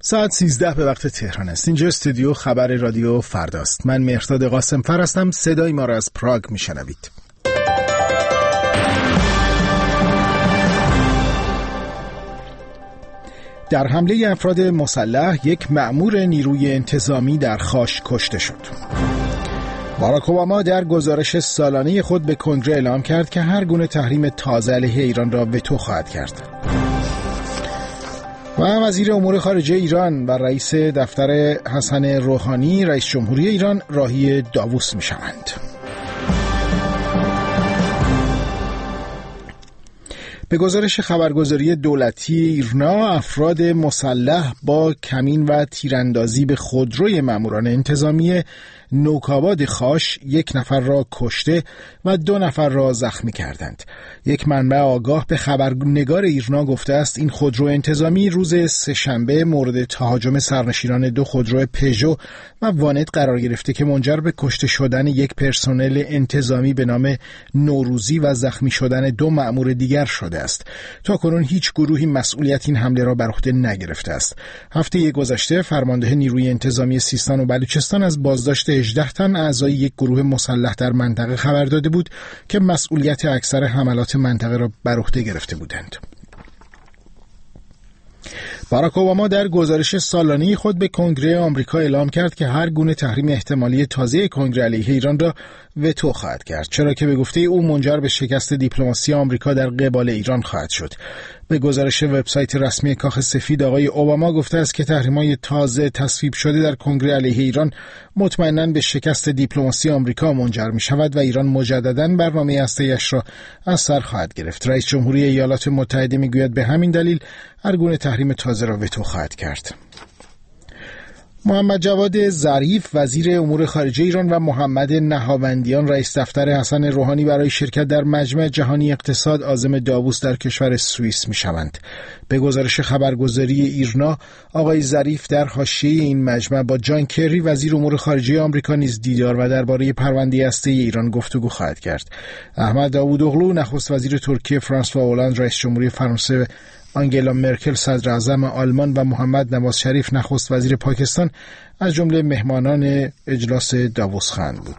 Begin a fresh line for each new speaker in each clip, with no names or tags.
ساعت 13 به وقت تهران است. اینجا استودیو خبر رادیو فرداست. من مهرداد قاسمفر هستم. صدای ما را از پراگ میشنوید. در حمله افراد مسلح یک مأمور نیروی انتظامی در خاش کشته شد. باراک اوباما در گزارش سالانه خود به کنگره اعلام کرد که هر گونه تحریم تازه علیه ایران را وتو خواهد کرد. و وزیر امور خارجه ایران و رئیس دفتر حسن روحانی رئیس جمهوری ایران راهی داووس می شوند. به گزارش خبرگزاری دولتی ایرنا، افراد مسلح با کمین و تیراندازی به خودروی ماموران انتظامی نوک‌آباد خاش 1 نفر را کشته و 2 نفر را زخمی کردند. یک منبع آگاه به خبرنگار ایرنا گفته است این خودرو انتظامی روز سه‌شنبه مورد تهاجم سرنشینان 2 خودرو پژو و وانت قرار گرفته که منجر به کشته شدن یک پرسنل انتظامی به نام نوروزی و زخمی شدن 2 مأمور دیگر شده است. تاکنون هیچ گروهی مسئولیت این حمله را بر عهده نگرفته است. هفته گذشته فرمانده نیروی انتظامی سیستان و بلوچستان از بازداشت 18 تن اعضای یک گروه مسلح در منطقه خبر داده بود که مسئولیت اکثر حملات منطقه را بر عهده گرفته بودند. باراک اوباما در گزارش سالانه خود به کنگره آمریکا اعلام کرد که هر گونه تحریم احتمالی تازه کنگره علیه ایران را وتو خواهد کرد، چرا که به گفته او منجر به شکست دیپلماسی آمریکا در قبال ایران خواهد شد. به گزارش وبسایت رسمی کاخ سفید، آقای اوباما گفته است که تحریم‌های تازه تصویب شده در کنگره علیه ایران مطمئناً به شکست دیپلماسی آمریکا منجر می‌شود و ایران مجدداً برنامه هسته‌ایش را از سر خواهد گرفت. رئیس جمهوری ایالات متحده می‌گوید به همین دلیل هر گونه تحریم تازه را وتو خواهد کرد. محمد جواد ظریف وزیر امور خارجه ایران و محمد نهاوندیان رئیس دفتر حسن روحانی برای شرکت در مجمع جهانی اقتصاد عازم داووس در کشور سوئیس می‌شوند. به گزارش خبرگزاری ایرنا، آقای ظریف در حاشیه این مجمع با جان کری وزیر امور خارجه آمریکا نیز دیدار و درباره پرونده هسته‌ای ایران گفتگو خواهد کرد. احمد داوودوغلو نخست وزیر ترکیه، فرانسوا هولند رئیس جمهوری فرانسه، آنگلا مرکل صدر اعظم آلمان و محمد نواز شریف نخست وزیر پاکستان از جمله مهمانان اجلاس داووس خواهند بود.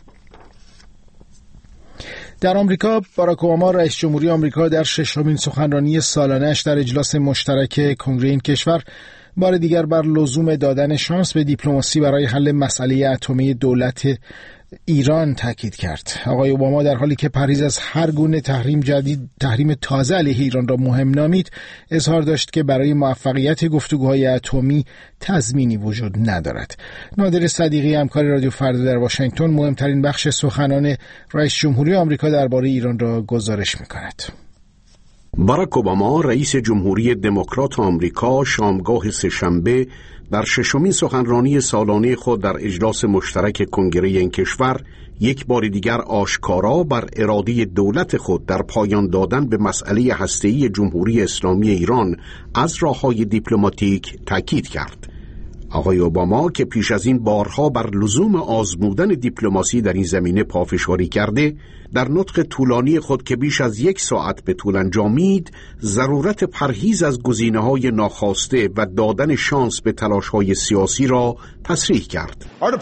در آمریکا، باراک اوباما رئیس جمهوری آمریکا در 6مین سخنرانی سالانه‌اش در اجلاس مشترک کنگره این کشور بار دیگر بر لزوم دادن شانس به دیپلماسی برای حل مسئله اتمی دولت ایران تاکید کرد. آقای اوباما در حالی که پرهیز از هر گونه تحریم تازه علیه ایران را مهم نامید، اظهار داشت که برای موفقیت گفتگوهای اتمی تضمینی وجود ندارد. نادر صدیقی، همکار رادیو فردا در واشنگتن، مهمترین بخش سخنان رئیس جمهوری آمریکا درباره ایران را گزارش می‌کند.
باراک اوباما رئیس جمهوری دموکرات آمریکا شامگاه سه‌شنبه در 6مین سخنرانی سالانه خود در اجلاس مشترک کنگره این کشور یک بار دیگر آشکارا بر اراده دولت خود در پایان دادن به مسئله هسته‌ای جمهوری اسلامی ایران از راه‌های دیپلماتیک تاکید کرد. آقای اوباما که پیش از این بارها بر لزوم آزمودن دیپلماسی در این زمینه پافشاری کرده، در نطق طولانی خود که بیش از 1 ساعت به طول انجامید، ضرورت پرهیز از گزینه‌های ناخواسته و دادن شانس به تلاش‌های سیاسی را تصریح کرد.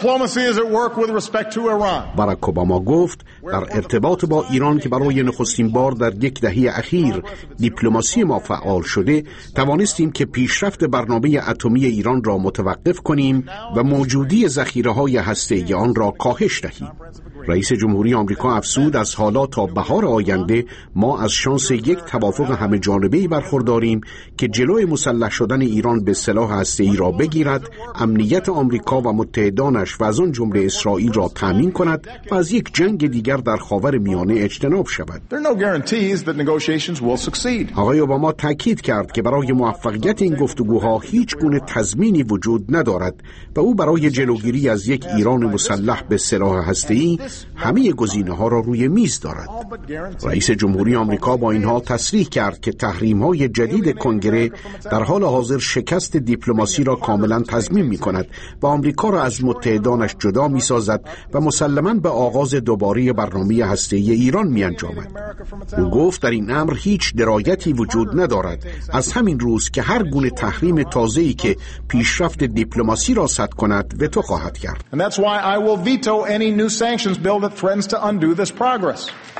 باراک اوباما گفت در ارتباط با ایران که برای نخستین بار در 10 دهه اخیر دیپلماسی ما فعال شده، توانستیم که پیشرفت برنامه اتمی ایران را متوقف کنیم و موجودی ذخیره‌های هسته‌ای آن را کاهش دهیم. رئیس جمهوری آمریکا افزود از حالا تا بهار آینده ما از شانس یک توافق همه جانبه‌ای برخورداریم که جلوی مسلح شدن ایران به سلاح هسته‌ای را بگیرد، امنیت آمریکا و متحدانش و از آن جمله اسرائیل را تامین کند و از یک جنگ دیگر در خاورمیانه اجتناب شود. آقای اوباما تاکید کرد که برای موفقیت این گفتگوها هیچ گونه تضمینی وجود ندارد و او برای جلوگیری از یک ایران مسلح به سلاح هسته‌ای همه گزینه‌ها را روی روی میز دارد. رئیس جمهوری آمریکا با اینها تصریح کرد که تحریم‌های جدید کنگره در حال حاضر شکست دیپلماسی را کاملا تضمین می‌کند و آمریکا را از متحدانش جدا می‌سازد و مسلماً به آغاز دوباره برنامه هسته‌ای ایران می‌انجامد. او گفت در این امر هیچ درایتی وجود ندارد، از همین روز که هر گونه تحریم تازه‌ای که پیشرفت دیپلماسی را سد کند وتو خواهد کرد.
And that's why I will veto any new sanctions bill that threatens to undo this progress.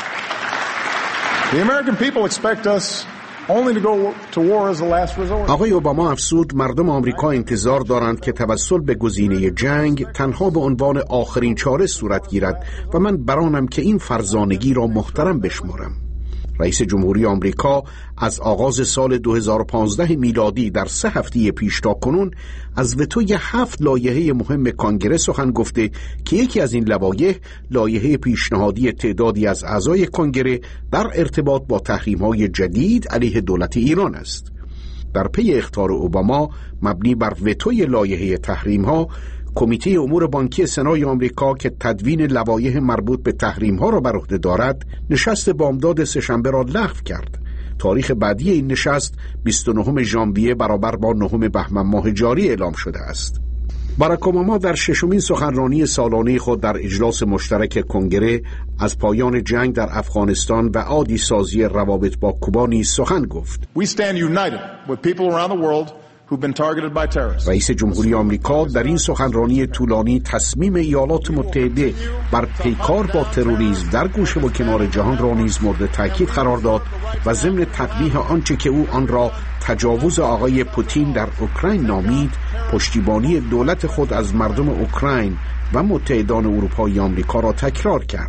The American people expect us only to go to war as a last resort.
آقای اوباما افزود مردم آمریکا انتظار دارند که توسل به گزینه جنگ تنها به عنوان آخرین چاره صورت گیرد و من برانم که این فرزانگی را محترم بشمارم. رئیس جمهوری آمریکا از آغاز سال 2015 میلادی در 3 هفته پیش تا کنون از وتوی 7 لایحه مهم کانگره سخن گفته که یکی از این لوایح لایحه پیشنهادی تعدادی از اعضای کانگره در ارتباط با تحریم‌های جدید علیه دولت ایران است. در پی اخطار اوباما مبنی بر وتوی لایحه تحریم‌ها، کمیته امور بانکی سنای آمریکا که تدوین لوایح مربوط به تحریم‌ها را بر عهده دارد، نشست بامداد سه‌شنبه را لغو کرد. تاریخ بعدی این نشست 29 ژانویه برابر با 9 بهمن ماه جاری اعلام شده است. باراک اوباما در 6مین سخنرانی سالانه خود در اجلاس مشترک کنگره از پایان جنگ در افغانستان و عادی سازی روابط با کوبا نیز سخن گفت.
We stand united with people around the world who've been targeted by terrorists.
رئیس جمهوری آمریکا در این سخنرانی طولانی تصمیم ایالات متحده بر پیکار با تروریسم در گوشه و کنار جهان را نیز مورد تاکید قرار داد و ضمن تقبیح آنچه که او آن را تجاوز آقای پوتین در اوکراین نامید، پشتیبانی دولت خود از مردم اوکراین و متحدان اروپایی آمریکا را تکرار کرد.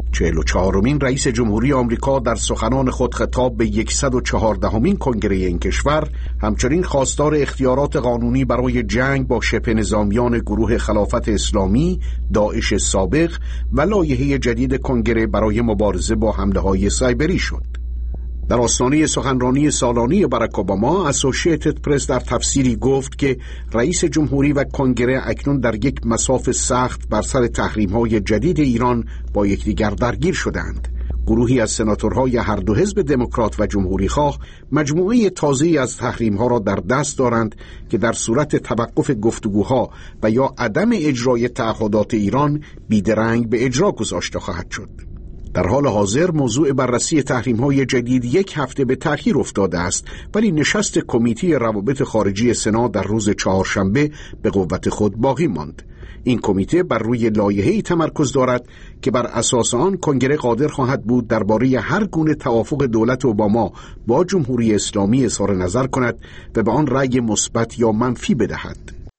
44مین رئیس جمهوری آمریکا در سخنان خود خطاب به 114مین کنگره این کشور همچنین خواستار اختیارات قانونی برای جنگ با شبه نظامیان گروه خلافت اسلامی، داعش سابق و لایحه جدید کنگره برای مبارزه با حمله‌های سایبری شد. در آستانه سخنرانی سالانه باراک اوباما، اسوسییتد پرس در تفسیری گفت که رئیس جمهوری و کنگره اکنون در یک مصاف سخت بر سر تحریم‌های جدید ایران با یکدیگر درگیر شدند. گروهی از سناتورهای هر دو حزب دموکرات و جمهوری خواه مجموعه تازه‌ای از تحریم‌ها را در دست دارند که در صورت توقف گفتگوها و یا عدم اجرای تعهدات ایران بیدرنگ به اجرا گذاشته خواهد شد. در حال حاضر موضوع بررسی تحریم‌های جدید 1 هفته به تأخیر افتاده است، ولی نشست کمیته روابط خارجی سنا در روز چهارشنبه به قوت خود باقی ماند. این کمیته بر روی لایحه‌ای تمرکز دارد که بر اساس آن کنگره قادر خواهد بود درباره هر گونه توافق دولت اوباما با جمهوری اسلامی اظهار نظر کند و به آن رأی مثبت یا منفی بدهد.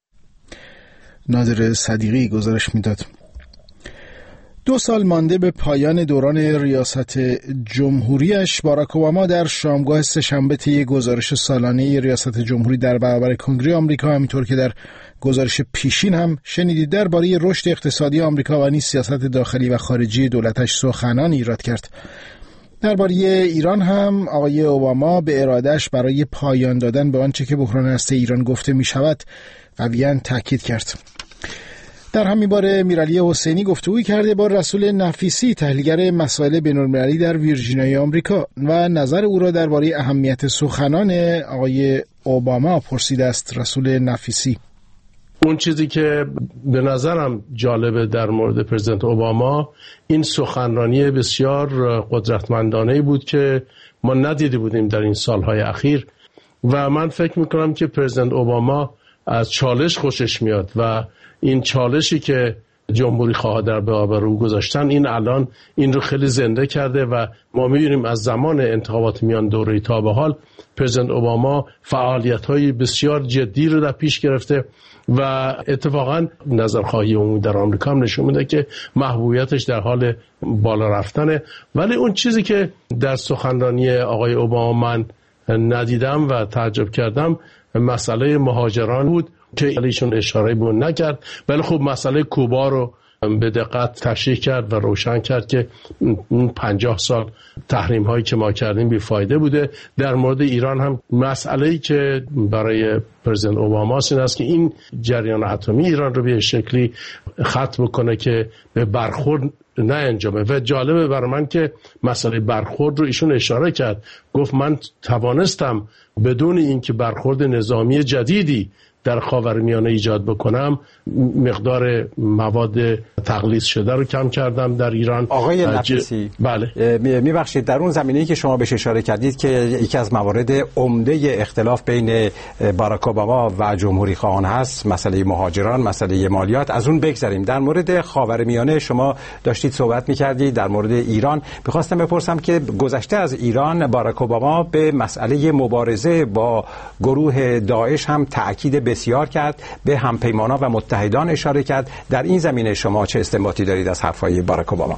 نادر صدیقی گزارش میداد. 2 سال مانده به پایان دوران ریاست جمهوریش، باراک اوباما در شامگاه سه‌شنبه طی گزارش سالانه ریاست جمهوری در برابر کنگره آمریکا، همینطور که در گزارش پیشین هم شنیدید، درباره رشد اقتصادی آمریکا و نیز سیاست داخلی و خارجی دولتش سخنان ایراد کرد. درباره ایران هم آقای اوباما به ارادهش برای پایان دادن به آنچه که بحران هسته ایران گفته می شود قویاً تاکید کرد. در همین باره میرعلی حسینی گفتگویی کرده با رسول نفیسی، تحلیلگر مسائل بین‌المللی در ویرجینیای آمریکا، و نظر او را درباره اهمیت سخنان آقای اوباما پرسیده است. رسول نفیسی:
اون چیزی که به نظرم جالبه در مورد پرزیدنت اوباما، این سخنرانی بسیار قدرتمندانه‌ای بود که ما ندیده بودیم در این سالهای اخیر و من فکر میکنم که پرزیدنت اوباما از چالش خوشش میاد و این چالشی که جمهوری خواه در برابر او گذاشتن، این الان این رو خیلی زنده کرده و ما می‌بینیم از زمان انتخابات میان دوره‌ای تا به حال پرزیدنت اوباما فعالیت‌های بسیار جدی رو در پیش گرفته و اتفاقا نظرخواهی عمومی در آمریکا هم نشون میده که محبوبیتش در حال بالا رفتنه. ولی اون چیزی که در سخنرانی آقای اوباما من ندیدم و تعجب کردم مسئله مهاجران بود که ایشون اشاره به نکرد، ولی خب مسئله کوبا رو به دقت تشریح کرد و روشن کرد که 50 سال تحریم هایی که ما کردیم بیفایده بوده. در مورد ایران هم مسئله‌ای که برای پرزیدنت اوباما این است که این جریان اتمی ایران رو به شکلی ختم کنه که به برخورد نه انجامه. و جالبه برای من که مسئله برخورد رو ایشون اشاره کرد، گفت من توانستم بدون اینکه برخورد نظامی جدیدی در خاورمیانه ایجاد بکنم مقدار مواد تقلیص شده رو کم کردم در ایران.
آقای نفیسی،
بله
میبخشید، در اون زمینه‌ای که شما بهش اشاره کردید که یکی از موارد عمده اختلاف بین باراک اوباما و جمهوری خواهان هست مسئله مهاجران، مسئله مالیات، از اون بگذریم. در مورد خاورمیانه شما داشتید صحبت می‌کردید، در مورد ایران می‌خواستم بپرسم که گذشته از ایران باراک اوباما به مسئله مبارزه با گروه داعش هم تأکید بسیار کرد، به همپیمانان و متحدان اشاره کرد. در این زمینه شما چه استنباطی دارید از حرفهای باراک اوباما؟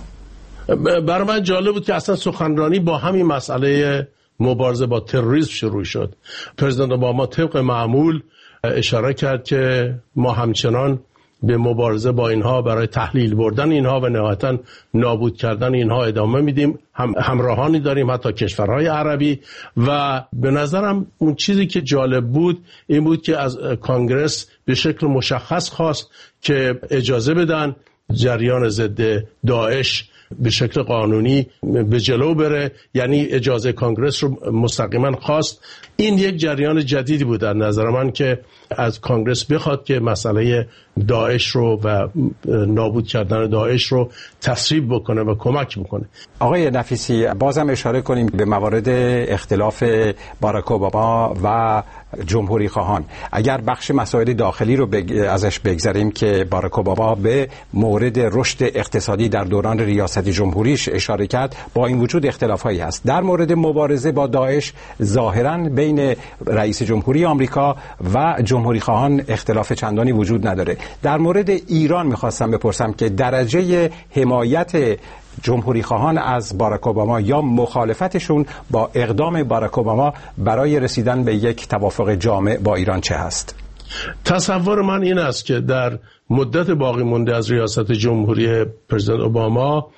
برای من جالب بود که اصلا سخنرانی با همین مسئله مبارزه با تروریسم شروع شد. پرزیدنت اوباما طبق معمول اشاره کرد که ما همچنان به مبارزه با اینها برای تحلیل بردن اینها و نهایتاً نابود کردن اینها ادامه میدیم. همراهانی داریم حتی کشورهای عربی. و به نظرم اون چیزی که جالب بود این بود که از کانگرس به شکل مشخص خواست که اجازه بدن جریان ضد داعش به شکل قانونی به جلو بره، یعنی اجازه کانگرس رو مستقیما خواست. این یک جریان جدیدی بود در نظر من که از کانگرس بخواد که مسئله داعش رو و نابود کردن داعش رو تصویب بکنه و کمک بکنه.
آقای نفیسی، بازم اشاره کنیم به موارد اختلاف باراک اوباما و جمهوری خواهان. اگر بخش مسائل داخلی رو ازش بگذاریم که باراک اوباما به مورد رشد اقتصادی در دوران ریاست جمهوریش اشاره کرد، با این وجود اختلافایی هست. در مورد مبارزه با داعش ظاهراً بین رئیس جمهوری آمریکا و جمهوری خواهان اختلاف چندانی وجود نداره. در مورد ایران میخواستم بپرسم که درجه حمایت جمهوری خواهان از باراک اوباما یا مخالفتشون با اقدام باراک اوباما برای رسیدن به یک توافق جامع با ایران چه هست؟
تصور من این است که در مدت باقی مونده از ریاست جمهوری پرزیدنت اوباما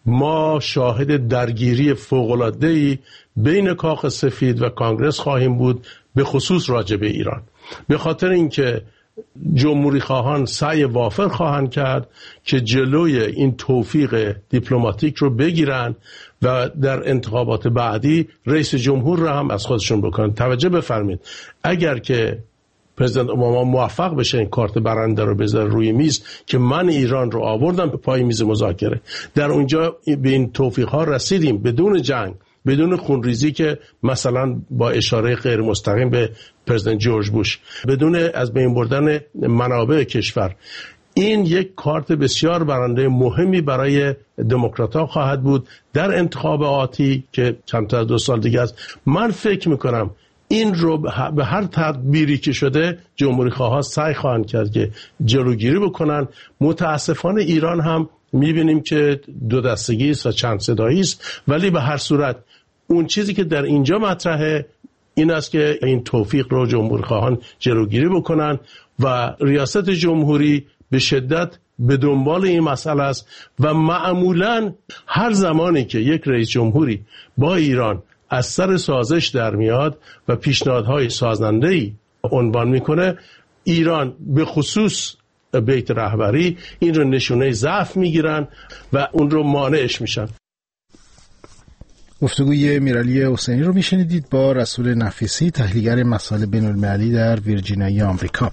ما شاهد درگیری فوق‌العاده‌ای بین کاخ سفید و کانگرس خواهیم بود، به خصوص راجع به ایران، به خاطر اینکه جمهوری خواهان سعی وافر خواهند کرد که جلوی این توفیق دیپلماتیک رو بگیرن و در انتخابات بعدی رئیس جمهور رو هم از خودشون بکنن. توجه بفرمایید، اگر که پرزیدنت اوباما موفق بشه این کارت برنده رو بذاره روی میز که من ایران رو آوردم پای میز مذاکره، در اونجا به این توفیق ها رسیدیم بدون جنگ، بدون خونریزی که مثلا با اشاره غیر مستقیم به پرزیدنت جورج بوش، بدون از بین بردن منابع کشور. این یک کارت بسیار برنده مهمی برای دموکرات‌ها خواهد بود در انتخاب آتی که کمتر از 2 سال دیگه است. من فکر میکنم این رو به هر تدبیری که شده جمهوری خواهان سعی خواهند کرد که جلوگیری بکنن. متاسفانه ایران هم میبینیم که 2 دستگی است و چند صدایی است، ولی به هر صورت اون چیزی که در اینجا مطرحه این است که این توفیق رو جمهوری خواهان جلوگیری بکنن و ریاست جمهوری به شدت به دنبال این مسئله است و معمولاً هر زمانی که یک رئیس جمهوری با ایران از سر سازش در میاد و پیشنهادهای سازنده‌ای عنوان میکنه، ایران به خصوص بیت رهبری این رو نشونه ضعف میگیرن و اون رو مانعش میشن.
گفتگوی میرعلی حسینی رو میشنیدید با رسول نفیسی، تحلیلگر مسائل بین‌المللی در ویرجینیای آمریکا.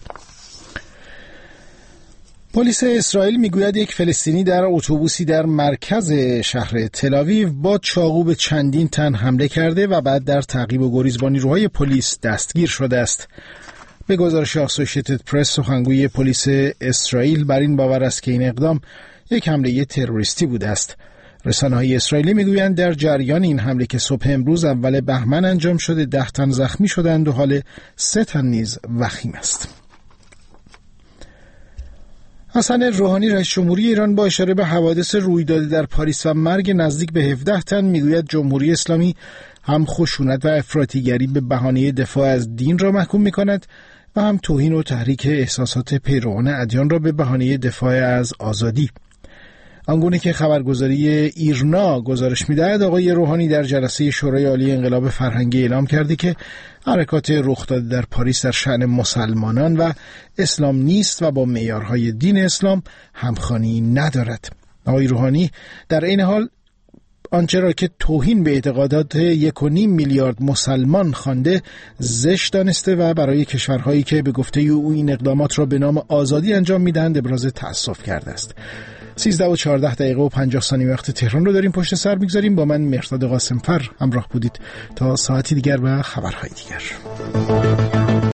پلیس اسرائیل میگوید یک فلسطینی در اتوبوسی در مرکز شهر تل‌آویو با چاقو به چندین تن حمله کرده و بعد در تعقیب و گریز با نیروهای پلیس دستگیر شده است. به گزارش آسوشیتد پرس، سخنگوی پلیس اسرائیل بر این باور است که این اقدام یک حمله تروریستی بوده است. رسانه‌های اسرائیلی میگویند در جریان این حمله که صبح امروز اول بهمن انجام شده 10 تن زخمی شدند و حال 3 تن نیز وخیم است. حسن روحانی رئیس جمهوری ایران با اشاره به حوادث روی داده در پاریس و مرگ نزدیک به 17 تن میگوید جمهوری اسلامی هم خشونت و افراطیگری به بهانه دفاع از دین را محکوم می‌کند و هم توهین و تحریک احساسات پیروان ادیان را به بهانه دفاع از آزادی. آنگونه که خبرگزاری ایرنا گزارش می‌دهد، آقای روحانی در جلسه شورای عالی انقلاب فرهنگی اعلام کرده که حرکات رخ داده در پاریس در شأن مسلمانان و اسلام نیست و با معیارهای دین اسلام همخوانی ندارد. آقای روحانی در این حال آنچه را که توهین به اعتقادات 1.5 میلیارد مسلمان خوانده زشت دانسته و برای کشورهایی که به گفته او این اقدامات را به نام آزادی انجام میدهند ابراز تأسف کرده است. 13:14 وقت تهران رو داریم پشت سر میگذاریم. با من مهرداد قاسمفر همراه بودید تا ساعتی دیگر و خبرهای دیگر.